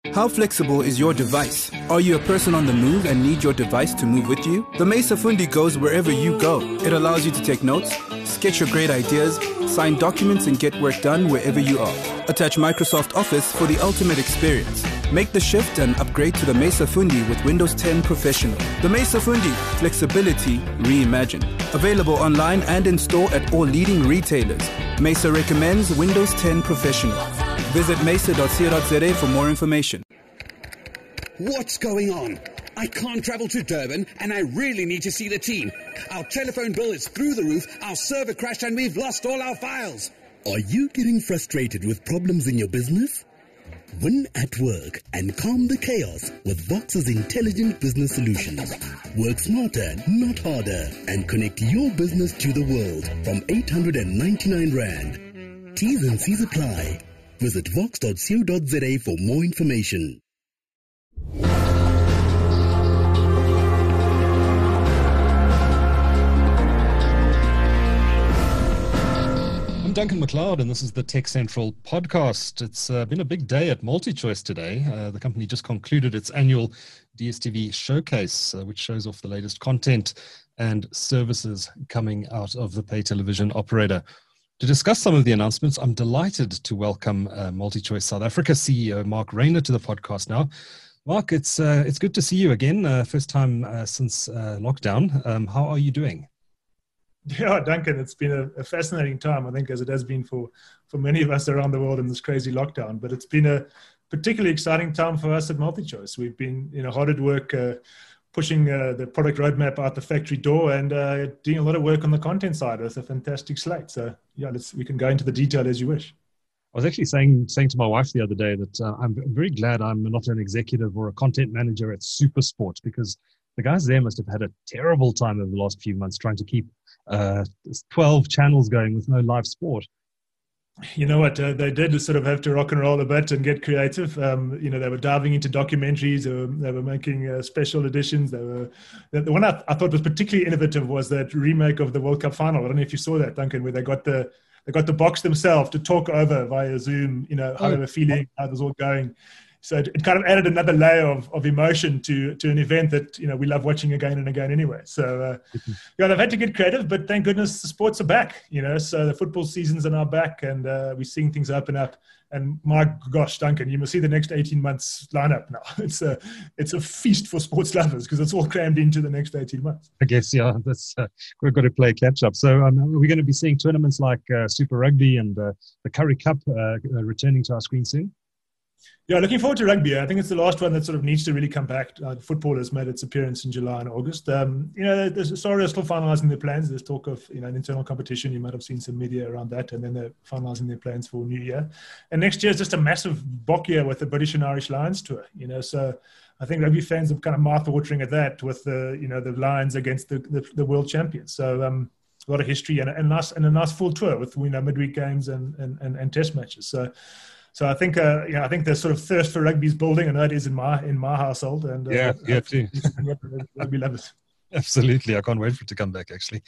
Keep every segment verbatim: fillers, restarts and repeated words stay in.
How flexible is your device? Are you a person on the move and need your device to move with you? The Mesa Fundi goes wherever you go. It allows you to take notes, sketch your great ideas, sign documents and get work done wherever you are. Attach Microsoft Office for the ultimate experience. Make the shift and upgrade to the Mesa Fundi with Windows ten Professional. The Mesa Fundi, flexibility reimagined. Available online and in store at all leading retailers. Mesa recommends Windows ten Professional. Visit mesa dot co dot za for more information. What's going on? I can't travel to Durban and I really need to see the team. Our telephone bill is through the roof, our server crashed and we've lost all our files. Are you getting frustrated with problems in your business? Win at work and calm the chaos with Vox's intelligent business solutions. Work smarter, not harder, and connect your business to the world from eight hundred ninety-nine rand. T's and C's apply. Visit vox dot co dot za for more information. I'm Duncan McLeod, and this is the Tech Central podcast. It's uh, been a big day at MultiChoice today. Uh, the company just concluded its annual D S T V showcase, uh, which shows off the latest content and services coming out of the pay television operator. To discuss some of the announcements, I'm delighted to welcome uh, MultiChoice South Africa C E O Mark Rayner to the podcast now. Mark, it's uh, it's good to see you again. Uh, first time uh, since uh, lockdown. Um, how are you doing? Yeah, Duncan, it's been a, a fascinating time, I think, as it has been for, for many of us around the world in this crazy lockdown. But it's been a particularly exciting time for us at MultiChoice. We've been, you know, hard at work uh, pushing uh, the product roadmap out the factory door and uh, doing a lot of work on the content side with a fantastic slate. So, yeah, let's, we can go into the detail as you wish. I was actually saying saying to my wife the other day that uh, I'm very glad I'm not an executive or a content manager at SuperSport, because the guys there must have had a terrible time over the last few months trying to keep uh, twelve channels going with no live sport. You know what, uh, they did sort of have to rock and roll a bit and get creative. Um, you know, they were diving into documentaries, they were, they were making uh, special editions. They were, the, the one I, I thought was particularly innovative was that remake of the World Cup final. I don't know if you saw that, Duncan, where they got the they got the box themselves to talk over via Zoom, you know, how oh. they were feeling, how it was all going. So it, it kind of added another layer of, of emotion to to an event that, you know, we love watching again and again anyway. So, uh, yeah, they've had to get creative, but thank goodness the sports are back, you know. So the football seasons are now back and uh, we're seeing things open up. And my gosh, Duncan, you must see the next eighteen months lineup now. It's a, it's a feast for sports lovers because it's all crammed into the next eighteen months. I guess, yeah, that's, uh, we've got to play catch up. So um, we're going to be seeing tournaments like uh, Super Rugby and uh, the Currie Cup uh, returning to our screen soon. Yeah, looking forward to rugby. I think it's the last one that sort of needs to really come back. Uh, football has made its appearance in July and August. Um, you know, the Sorry are still finalising their plans. There's talk of, you know, an internal competition. You might have seen some media around that, and then they're finalising their plans for New Year. And next year is just a massive bock year with the British and Irish Lions tour. You know, so I think rugby fans are kind of mouth-watering at that with the, you know, the Lions against the the, the world champions. So um, a lot of history and, and nice and a nice full tour with, you know, midweek games and and, and, and test matches. So. So I think, uh, you know, I think the sort of thirst for rugby is building, and that is in my in my household. And uh, yeah, yeah, too. Rugby lovers. Absolutely, I can't wait for it to come back. Actually,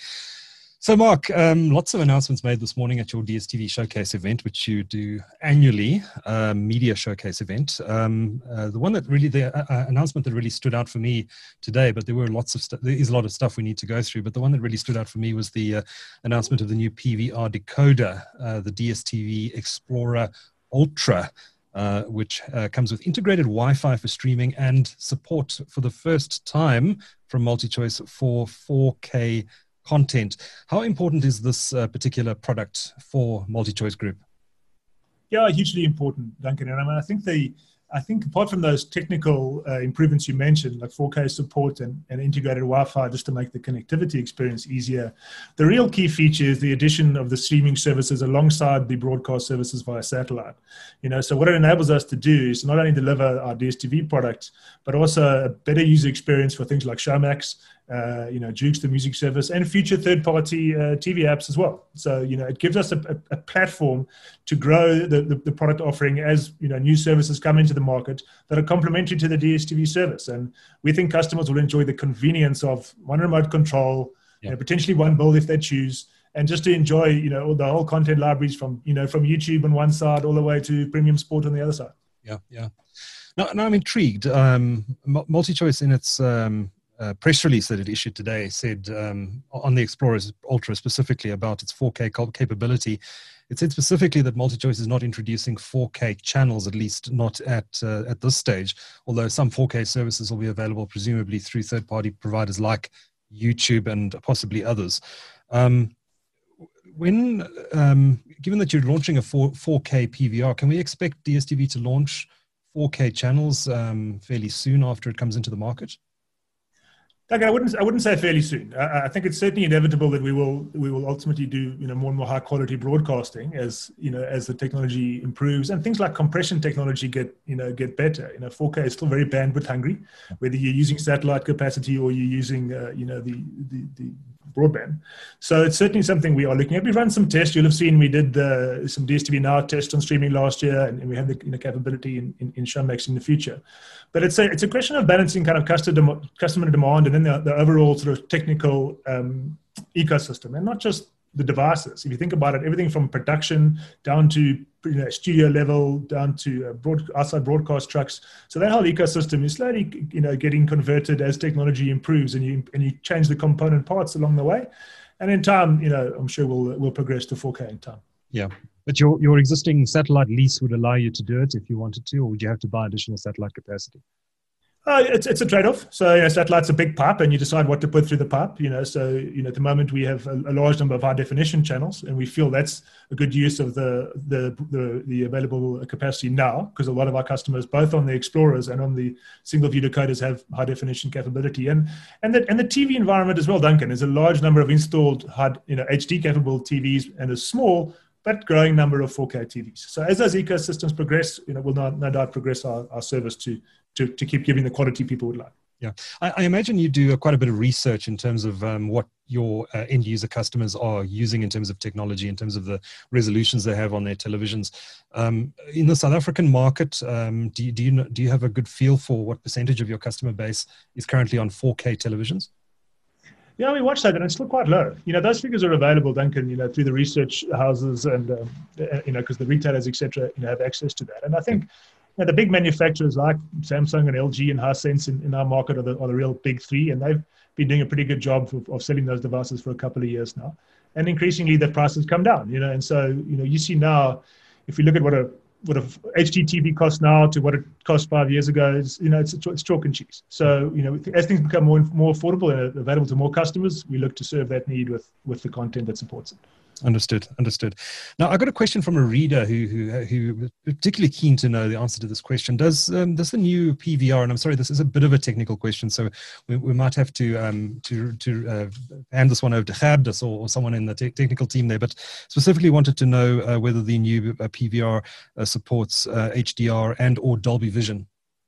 so Mark, um, lots of announcements made this morning at your D S T V Showcase event, which you do annually, uh, media showcase event. Um, uh, the one that really, the uh, announcement that really stood out for me today, but there were lots of stuff. There is a lot of stuff we need to go through, but the one that really stood out for me was the uh, announcement of the new P V R decoder, uh, the D S T V Explorer Ultra, uh, which uh, comes with integrated Wi-Fi for streaming and support for the first time from MultiChoice for four K content. How important is this uh, particular product for MultiChoice Group? Yeah, hugely important, Duncan. And I mean, I think the I think apart from those technical uh, improvements you mentioned, like four K support and, and integrated Wi-Fi just to make the connectivity experience easier, the real key feature is the addition of the streaming services alongside the broadcast services via satellite. You know, so what it enables us to do is not only deliver our D S T V products, but also a better user experience for things like Showmax, uh, you know, Jukes, the music service, and future third-party uh, T V apps as well. So, you know, it gives us a, a, a platform to grow the, the, the product offering as, you know, new services come into the market that are complementary to the D S T V service. And we think customers will enjoy the convenience of one remote control, yeah. you know, potentially one build if they choose, and just to enjoy, you know, the whole content libraries from, you know, from YouTube on one side all the way to premium sport on the other side. Yeah, yeah. Now, now I'm intrigued. Um, MultiChoice in its um, uh, press release that it issued today said um, on the Explorer Ultra specifically about its four K capability. It said specifically that MultiChoice is not introducing four K channels, at least not at uh, at this stage, although some four K services will be available presumably through third-party providers like YouTube and possibly others. Um, when, um, given that you're launching a four K P V R, can we expect D S T V to launch four K channels um, fairly soon after it comes into the market? Like I wouldn't, I wouldn't say fairly soon. I, I think it's certainly inevitable that we will, we will ultimately do, you know, more and more high quality broadcasting as, you know, as the technology improves and things like compression technology get, you know, get better. You know, four K is still very bandwidth hungry, whether you're using satellite capacity or you're using, uh, you know, the, the, the broadband. So it's certainly something we are looking at. We've run some tests. You'll have seen we did uh, some D S T V Now tests on streaming last year, and, and we have the you know, capability in, in, in Showmax in the future. But it's a, it's a question of balancing kind of customer, customer demand and then the, the overall sort of technical um, ecosystem, and not just the devices. If you think about it, everything from production down to you know, studio level, down to uh, broad, outside broadcast trucks. So that whole ecosystem is slowly, you know, getting converted as technology improves, and you and you change the component parts along the way. And in time, you know, I'm sure we'll we'll progress to four K in time. Yeah, but your your existing satellite lease would allow you to do it if you wanted to, or would you have to buy additional satellite capacity? Uh, it's it's a trade-off. So you know, satellite's a big pipe, and you decide what to put through the pipe. You know, so you know at the moment we have a, a large number of high-definition channels, and we feel that's a good use of the the the, the available capacity now, because a lot of our customers, both on the Explorers and on the single-view decoders, have high-definition capability, and and the and the T V environment as well. Duncan, there's a large number of installed high, you know H D-capable T Vs and a small but growing number of four K T Vs. So as those ecosystems progress, you know, we'll no, no doubt progress our, our service to, to to keep giving the quality people would like. Yeah, I, I imagine you do quite a bit of research in terms of um, what your uh, end user customers are using in terms of technology, in terms of the resolutions they have on their televisions. Um, in the South African market, um, do you, do you do you have a good feel for what percentage of your customer base is currently on four K televisions? Yeah, we watched that, and it's still quite low. You know, those figures are available, Duncan, you know, through the research houses and, um, you know, because the retailers, et cetera, you know, have access to that. And I think, you know, the big manufacturers like Samsung and L G and Hisense in, in our market are the, are the real big three, and they've been doing a pretty good job of, of selling those devices for a couple of years now. And increasingly, the prices come down, you know, and so, you know, you see now, if we look at what a what a H D T V costs now to what it cost five years ago, is, you know, it's, it's chalk and cheese. So, you know, as things become more more affordable and available to more customers, we look to serve that need with, with the content that supports it. Understood, understood. Now, I got a question from a reader who who who was particularly keen to know the answer to this question. Does um, does the new P V R, and I'm sorry, this is a bit of a technical question, so we, we might have to um, to to uh, hand this one over to Gerdes or, or someone in the te technical team there, but specifically wanted to know uh, whether the new uh, P V R uh, supports uh, H D R and or Dolby Vision.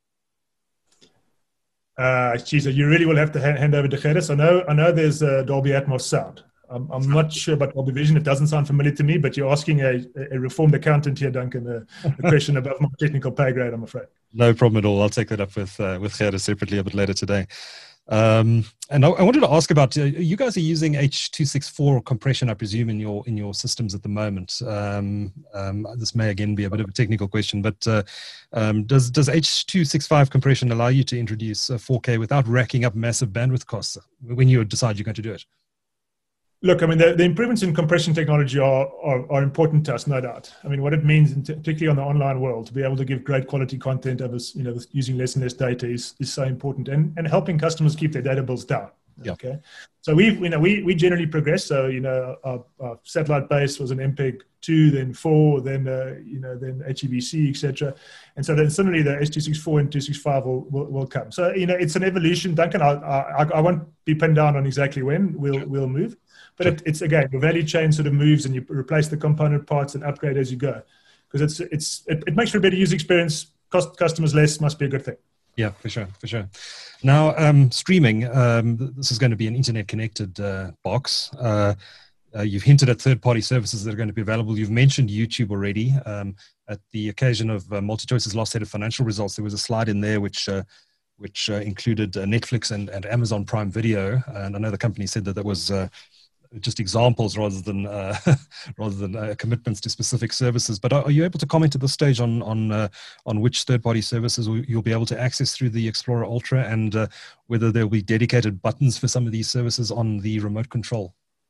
Uh, geez, you really will have to hand, hand over to Gerdes. I know, I know there's uh, Dolby Atmos sound. I'm, I'm not sure about Dolby Vision. It doesn't sound familiar to me, but you're asking a, a reformed accountant here, Duncan, a, a question above my technical pay grade, I'm afraid. No problem at all. I'll take that up with uh, with Gerdes separately a bit later today. Um, and I, I wanted to ask about, uh, you guys are using H two sixty-four compression, I presume, in your in your systems at the moment. Um, um, this may again be a bit of a technical question, but uh, um, does does H two sixty-five compression allow you to introduce uh, four K without racking up massive bandwidth costs when you decide you're going to do it? Look, I mean, the, the improvements in compression technology are, are, are important to us, no doubt. I mean, what it means, in particularly on the online world, to be able to give great quality content over, you know, using less and less data is, is so important, and, and helping customers keep their data bills down. Yeah. Okay. So we've, you know, we, we generally progress. So, you know, our, our satellite base was an M P E G two, then four, then, uh, you know, then H E V C, et cetera. And so then similarly the H two sixty-four and two sixty-five will, will, will come. So, you know, it's an evolution, Duncan. I, I, I won't be pinned down on exactly when we'll, we'll move. But it, it's, again, the value chain sort of moves and you replace the component parts and upgrade as you go. Because it's, it's, it, it makes for a better user experience. Cost customers less must be a good thing. Yeah, for sure, for sure. Now, um, streaming, um, this is going to be an internet-connected uh, box. Uh, uh, you've hinted at third-party services that are going to be available. You've mentioned YouTube already. Um, at the occasion of uh, MultiChoice's last set of financial results, there was a slide in there which uh, which uh, included uh, Netflix and, and Amazon Prime Video. And I know the company said that that was uh, just examples rather than uh, rather than uh, commitments to specific services. But are, are you able to comment at this stage on on uh, on which third-party services you'll be able to access through the Explorer Ultra, and uh, whether there will be dedicated buttons for some of these services on the remote control?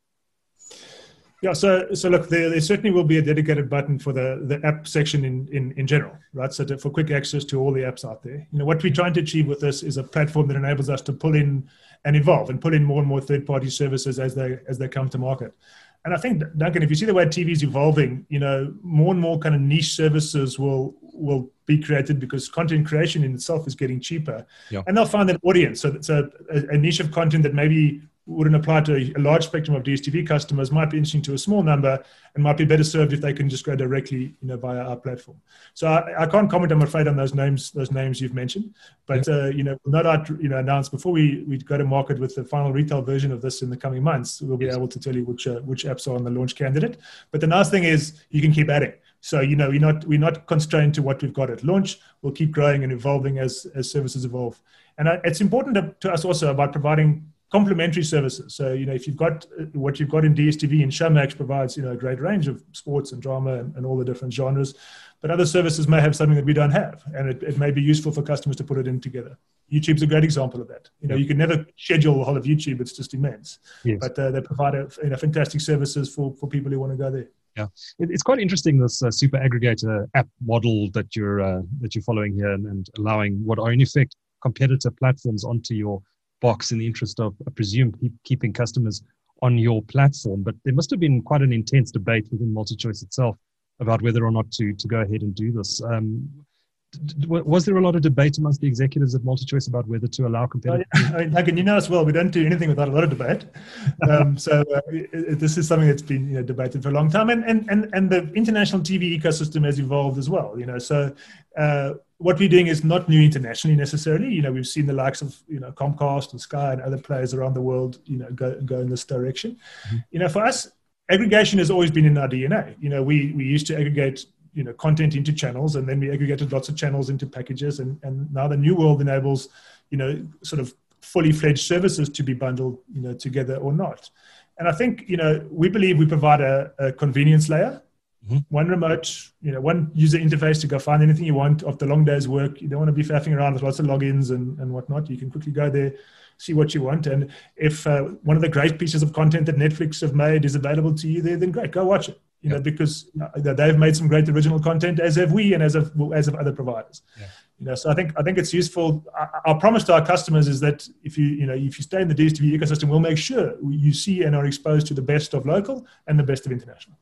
Yeah, so so look, there, there certainly will be a dedicated button for the, the app section in, in, in general, right? So to, for quick access to all the apps out there. You know, what we're trying to achieve with this is a platform that enables us to pull in and evolve and pull in more and more third-party services as they as they come to market. And I think, Duncan, if you see the way T V is evolving, you know, more and more kind of niche services will will be created because content creation in itself is getting cheaper. Yeah. And they'll find an audience. So it's a, a niche of content that maybe wouldn't apply to a large spectrum of D S T V customers, might be interesting to a small number, and might be better served if they can just go directly, you know, via our platform. So I, I can't comment, I'm afraid, on those names, those names you've mentioned, but uh, you know, no doubt, you know, announce before we we go to market with the final retail version of this in the coming months, we'll be able to tell you which uh, which apps are on the launch candidate. But the nice thing is you can keep adding. So you know, we're not we're not constrained to what we've got at launch. We'll keep growing and evolving as as services evolve. And uh, it's important to, to us also about providing complementary services. So, you know, if you've got what you've got in D S T V, and Showmax provides, you know, a great range of sports and drama and, and all the different genres, but other services may have something that we don't have, and it, it may be useful for customers to put it in together. YouTube's a great example of that. You know, yeah. You can never schedule the whole of YouTube. It's just immense. Yes. But uh, they provide a, you know, fantastic services for, for people who want to go there. Yeah, it's quite interesting, this uh, super aggregator app model that you're uh, that you're following here, and, and allowing what are in effect competitor platforms onto your box in the interest of, I presume, keep, keeping customers on your platform. But there must have been quite an intense debate within MultiChoice itself about whether or not to to go ahead and do this. Um, was there a lot of debate amongst the executives at MultiChoice about whether to allow competitors? Oh, yeah. I mean, Duncan, you know as well, we don't do anything without a lot of debate. Um, so uh, it, it, this is something that's been, you know, debated for a long time, and and and and the international T V ecosystem has evolved as well. You know, so uh, what we're doing is not new internationally necessarily. You know, we've seen the likes of, you know, Comcast and Sky and other players around the world, you know, go go in this direction. Mm-hmm. You know, for us, aggregation has always been in our D N A. You know, we we used to aggregate, you know, content into channels, and then we aggregated lots of channels into packages. And, and now the new world enables, you know, sort of fully fledged services to be bundled, you know, together or not. And I think, you know, we believe we provide a, a convenience layer, mm-hmm. one remote, you know, one user interface to go find anything you want after long day's work. You don't want to be faffing around with lots of logins and, and whatnot. You can quickly go there, see what you want. And if uh, one of the great pieces of content that Netflix have made is available to you there, then great, go watch it. You know, because you know, they've made some great original content, as have we, and as have as have other providers. Yeah. You know, so I think I think it's useful. Our, our promise to our customers is that if you you know if you stay in the D S T V ecosystem, we'll make sure you see and are exposed to the best of local and the best of international.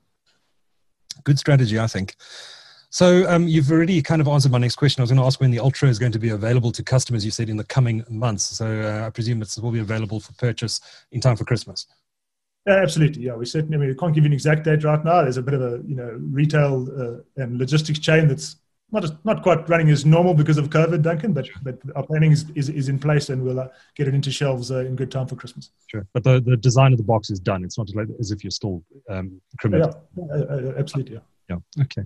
Good strategy, I think. So um, you've already kind of answered my next question. I was going to ask when the Ultra is going to be available to customers. You said in the coming months. So uh, I presume it will be available for purchase in time for Christmas. Yeah, absolutely. Yeah, we certainly. I mean, we can't give you an exact date right now. There's a bit of a you know retail uh, and logistics chain that's not as, not quite running as normal because of COVID, Duncan. But but our planning is is, is in place, and we'll uh, get it into shelves uh, in good time for Christmas. Sure, but the, the design of the box is done. It's not like as if you're still um, incremental. Yeah, yeah, uh, absolutely. Yeah. Yeah. Okay.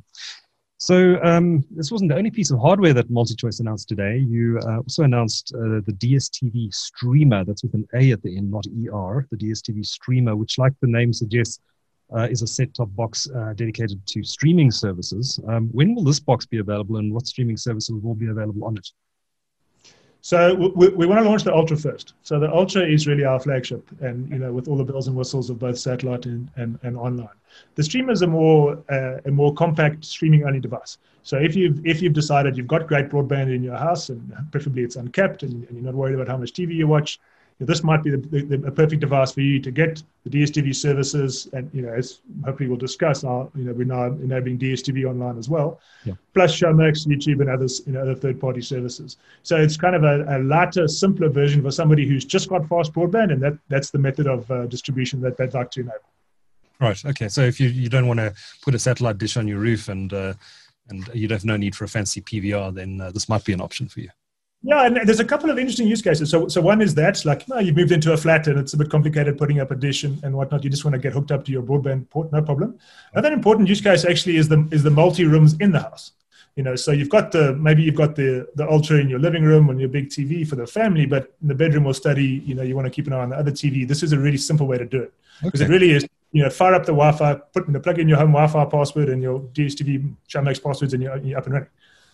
So um, this wasn't the only piece of hardware that MultiChoice announced today. You uh, also announced uh, the D S T V Streamer. That's with an A at the end, not E R. The D S T V Streamer, which, like the name suggests, uh, is a set-top box uh, dedicated to streaming services. Um, when will this box be available, and what streaming services will be available on it? So we, we want to launch the Ultra first. So the Ultra is really our flagship, and you know, with all the bells and whistles of both satellite and, and, and online. The Streamer is a more uh, a more compact streaming-only device. So if you've if you've decided you've got great broadband in your house, and preferably it's uncapped, and, and you're not worried about how much T V you watch, you know, this might be the, the, the perfect device for you to get the D S T V services. And you know, as hopefully we'll discuss, our, you know, we're now enabling D S T V online as well, yeah. Plus Showmax, YouTube, and others, you know, other third-party services. So it's kind of a, a lighter, simpler version for somebody who's just got fast broadband, and that that's the method of uh, distribution that they'd like to enable. Right. Okay. So if you, you don't want to put a satellite dish on your roof, and uh, and you have no need for a fancy P V R, then uh, this might be an option for you. Yeah, and there's a couple of interesting use cases. So, so one is that, like, no, you've moved into a flat and it's a bit complicated putting up a dish and, and whatnot. You just want to get hooked up to your broadband port, no problem. Another important use case actually is the is the multi rooms in the house. You know, so you've got the, maybe you've got the, the Ultra in your living room on your big T V for the family, but in the bedroom or study, you know, you want to keep an eye on the other T V. This is a really simple way to do it. Because okay. it really is, you know, fire up the Wi-Fi, put, you know, plug in your home Wi-Fi password and your D S T V Showmax passwords, and you're, you're up and running.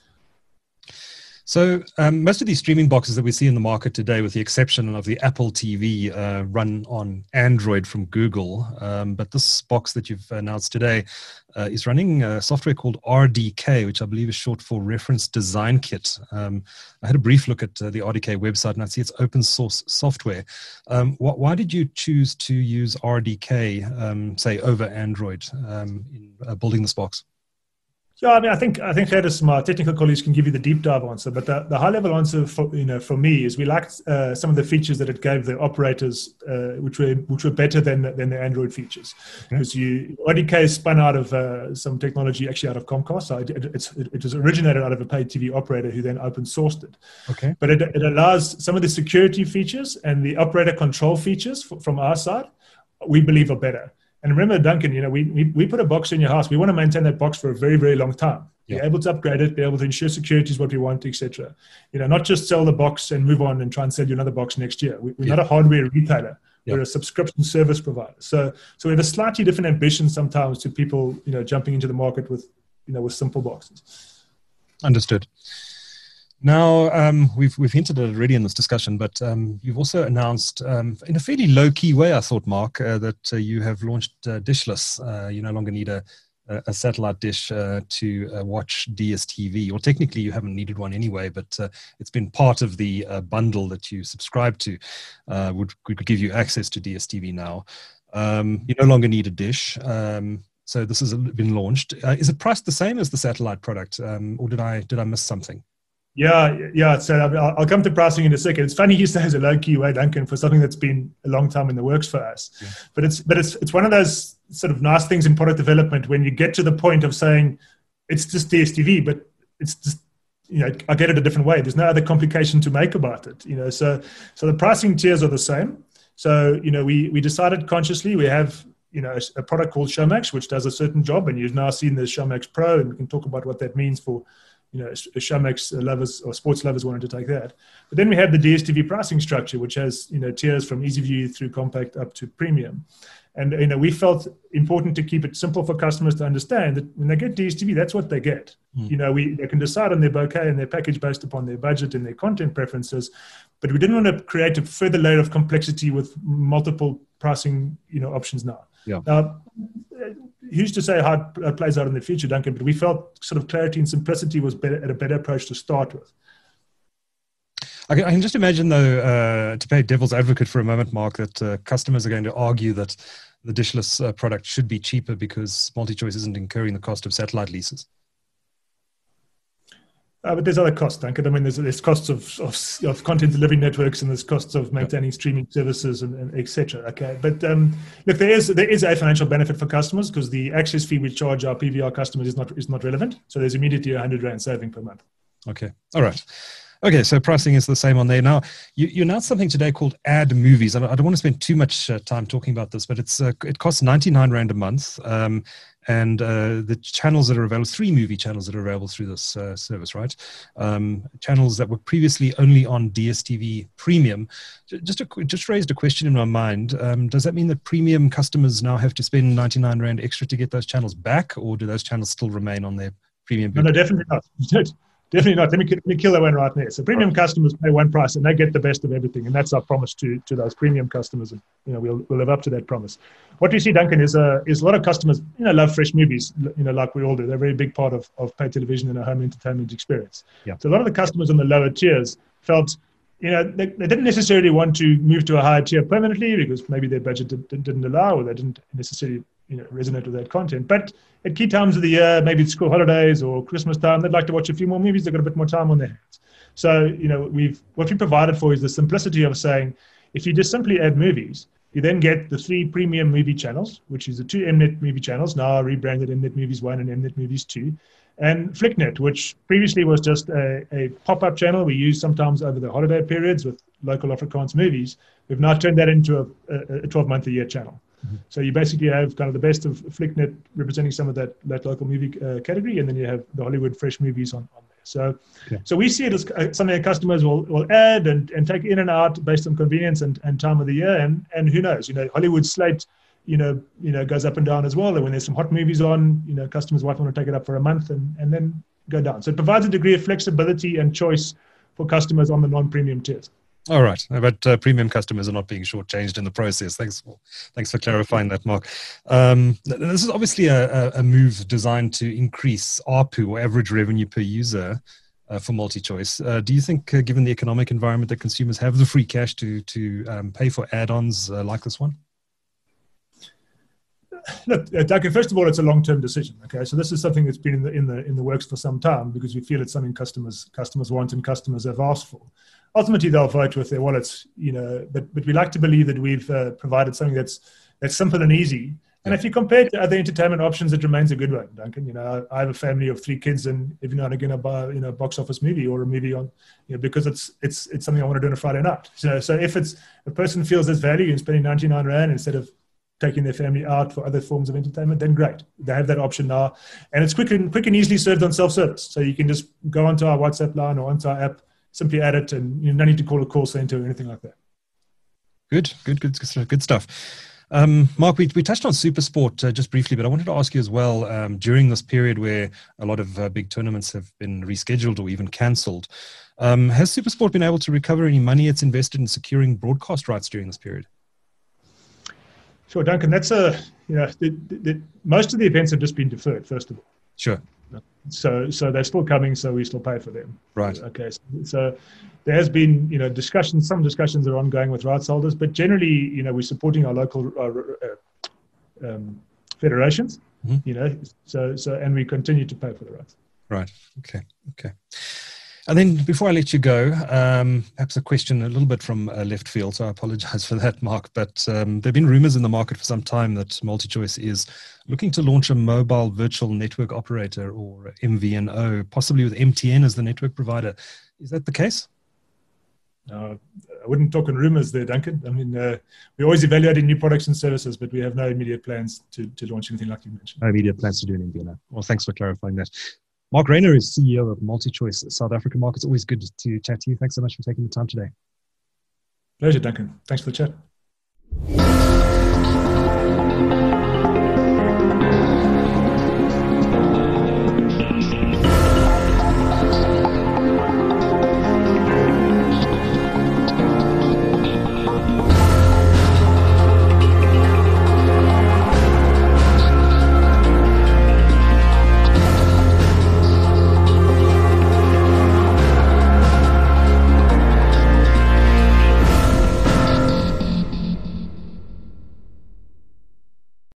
So um, most of these streaming boxes that we see in the market today, with the exception of the Apple T V, uh, run on Android from Google. Um, but this box that you've announced today uh, is running a software called R D K, which I believe is short for Reference Design Kit. Um, I had a brief look at uh, the R D K website, and I see it's open source software. Um, wh why did you choose to use R D K, um, say, over Android um, in uh, building this box? Yeah, I mean, I think I think Gerdes, my technical colleagues, can give you the deep dive answer. But the, the high level answer, for you know, for me, is we liked uh, some of the features that it gave the operators, uh, which were which were better than than the Android features. Because you R D K is spun out of uh, some technology, actually out of Comcast. So it, it, it's, it, it was originated out of a paid T V operator who then open sourced it. Okay. But it, it allows some of the security features and the operator control features f from our side, we believe are better. And remember, Duncan, you know, we, we we put a box in your house. We want to maintain that box for a very, very long time. Yeah. Be able to upgrade it, be able to ensure security is what we want, et cetera. You know, not just sell the box and move on and try and sell you another box next year. We, we're yeah. not a hardware retailer. Yeah. We're a subscription service provider. So so we have a slightly different ambition sometimes to people, you know, jumping into the market with, you know, with simple boxes. Understood. Now, um, we've we've hinted at it already in this discussion, but um, you've also announced, um, in a fairly low-key way, I thought, Mark, uh, that uh, you have launched uh, Dishless. Uh, you no longer need a, a satellite dish uh, to uh, watch D S T V. Well, technically, you haven't needed one anyway, but uh, it's been part of the uh, bundle that you subscribe to, uh, would, would give you access to D S T V now. Um, you no longer need a dish. Um, so this has been launched. Uh, is it priced the same as the satellite product, um, or did I did I miss something? Yeah, yeah. So I'll, I'll come to pricing in a second. It's funny you say it's a low-key way, Duncan, for something that's been a long time in the works for us. Yeah. But it's but it's it's one of those sort of nice things in product development when you get to the point of saying it's just D S T V, but it's just, you know, I get it a different way. There's no other complication to make about it. You know, so so the pricing tiers are the same. So you know, we we decided consciously we have, you know, a, a product called Showmax, which does a certain job, and you've now seen the Showmax Pro, and we can talk about what that means for, you know, Showmax lovers or sports lovers wanting to take that. But then we have the D S T V pricing structure, which has, you know, tiers from easy view through compact up to premium. And, you know, we felt important to keep it simple for customers to understand that when they get D S T V, that's what they get. Mm. You know, we they can decide on their bouquet and their package based upon their budget and their content preferences. But we didn't want to create a further layer of complexity with multiple pricing, you know, options now. Yeah. Now, who's to say how it plays out in the future, Duncan? But we felt sort of clarity and simplicity was better, a better approach to start with. I can, I can just imagine, though, uh, to play devil's advocate for a moment, Mark, that uh, customers are going to argue that the dishless uh, product should be cheaper because MultiChoice isn't incurring the cost of satellite leases. Uh, but there's other costs, Duncan. I mean, there's, there's costs of, of, of content delivery networks, and there's costs of maintaining yep. streaming services, and, and et cetera. Okay, but um, look, there is there is a financial benefit for customers because the access fee we charge our P V R customers is not is not relevant. So there's immediately a hundred rand saving per month. Okay, all right. Okay, so pricing is the same on there. Now, you, you announced something today called Add Movies. I don't, I don't want to spend too much uh, time talking about this, but it's uh, it costs ninety-nine rand a month. Um, and uh, the channels that are available, three movie channels that are available through this uh, service, right? Um, channels that were previously only on D S T V Premium. Just, a, just raised a question in my mind. Um, does that mean that premium customers now have to spend ninety-nine rand extra to get those channels back, or do those channels still remain on their premium? No, no, definitely not. Definitely not. Let me, let me kill that one right there. So premium customers pay one price and they get the best of everything. And that's our promise to, to those premium customers. And, you know, we'll, we'll live up to that promise. What we see, Duncan, is a, is a lot of customers, you know, love fresh movies, you know, like we all do. They're a very big part of, of paid television and a home entertainment experience. Yeah. So a lot of the customers on the lower tiers felt, you know, they, they didn't necessarily want to move to a higher tier permanently because maybe their budget did, didn't allow, or they didn't necessarily, you know, resonate with that content. But at key times of the year, maybe it's school holidays or Christmas time, they'd like to watch a few more movies. They've got a bit more time on their hands. So, you know, we've what we provided for is the simplicity of saying, if you just simply add movies, you then get the three premium movie channels, which is the two Mnet movie channels, now rebranded Mnet Movies one and Mnet Movies two, and Flicknet, which previously was just a, a pop-up channel we use sometimes over the holiday periods with local Afrikaans movies. We've now turned that into a, a twelve-month-a-year channel. Mm-hmm. So you basically have kind of the best of FlickNet representing some of that, that local movie uh, category, and then you have the Hollywood fresh movies on, on there. So, okay. so we see it as something that customers will, will add and, and take in and out based on convenience and, and time of the year. And, and who knows, you know, Hollywood slate, you know, you know, goes up and down as well. And when there's some hot movies on, you know, customers might want to take it up for a month and, and then go down. So it provides a degree of flexibility and choice for customers on the non-premium tiers. All right, but uh, premium customers are not being shortchanged in the process. Thanks for, thanks for clarifying that, Mark. Um, this is obviously a, a move designed to increase A R P U, or average revenue per user, uh, for MultiChoice. Uh, do you think, uh, given the economic environment, that consumers have the free cash to to um, pay for add-ons uh, like this one? Look, uh, Duncan, first of all, it's a long-term decision. Okay, so this is something that's been in the in the in the works for some time because we feel it's something customers customers want and customers have asked for. Ultimately, they'll vote with their wallets, you know. But but we like to believe that we've uh, provided something that's that's simple and easy. And if you compare it to other entertainment options, it remains a good one, Duncan. You know, I have a family of three kids, and every now and again I buy, you know, a box office movie or a movie on, you know, because it's it's it's something I want to do on a Friday night. So so if it's a person feels there's value in spending ninety-nine rand instead of taking their family out for other forms of entertainment, then great. They have that option now, and it's quick and quick and easily served on self-service. So you can just go onto our WhatsApp line or onto our app, simply add it, and you no need to call a call center or anything like that. Good, good, good, good stuff. Um, Mark, we, we touched on SuperSport uh, just briefly, but I wanted to ask you as well, um, during this period where a lot of uh, big tournaments have been rescheduled or even cancelled, um, has SuperSport been able to recover any money it's invested in securing broadcast rights during this period? Sure, Duncan. That's a, you know, the, the, most of the events have just been deferred, first of all. Sure. So, so they're still coming, so we still pay for them. Right. Okay. So, so there has been, you know, discussions. Some discussions are ongoing with rights holders, but generally, you know, we're supporting our local uh, um, federations. Mm-hmm. You know, so so and we continue to pay for the rights. Right. Okay. Okay. And then before I let you go, um, perhaps a question a little bit from uh, left field, so I apologize for that, Mark. But um, there have been rumors in the market for some time that MultiChoice is looking to launch a mobile virtual network operator, or M V N O, possibly with M T N as the network provider. Is that the case? Uh, I wouldn't talk in rumors there, Duncan. I mean, uh, we're always evaluating new products and services, but we have no immediate plans to, to launch anything like you mentioned. No immediate plans to do an M V N O. Well, thanks for clarifying that. Mark Rayner is C E O of MultiChoice South African Markets. Always good to chat to you. Thanks so much for taking the time today. Pleasure, Duncan. Thanks for the chat.